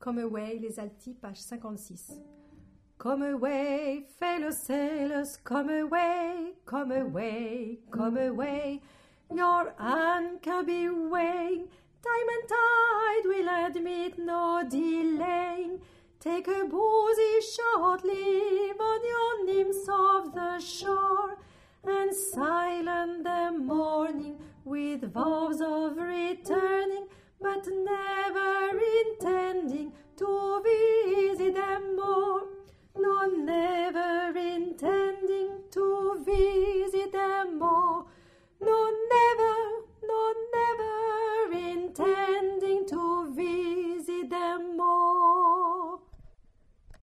Come Away, les Altis, page 56. Come away, fellow sailors, come away, come away, come away. Your anchor be weighing, time and tide will admit no delaying. Take a boozy short leave on your nymphs of the shore, and silent the morning with vows of returning, but never intending to visit them more. No, never intending to visit